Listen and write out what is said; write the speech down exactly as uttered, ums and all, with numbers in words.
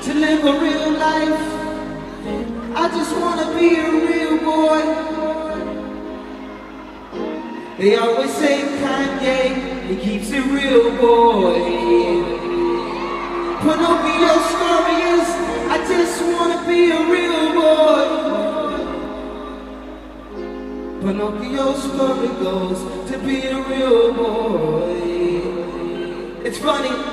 to live a real life. I just wanna be a real boy. They always say Kanye, he keeps it real, boy. Pinocchio story is, I just wanna be a real boy. Pinocchio's story goes to be a real boy. It's funny.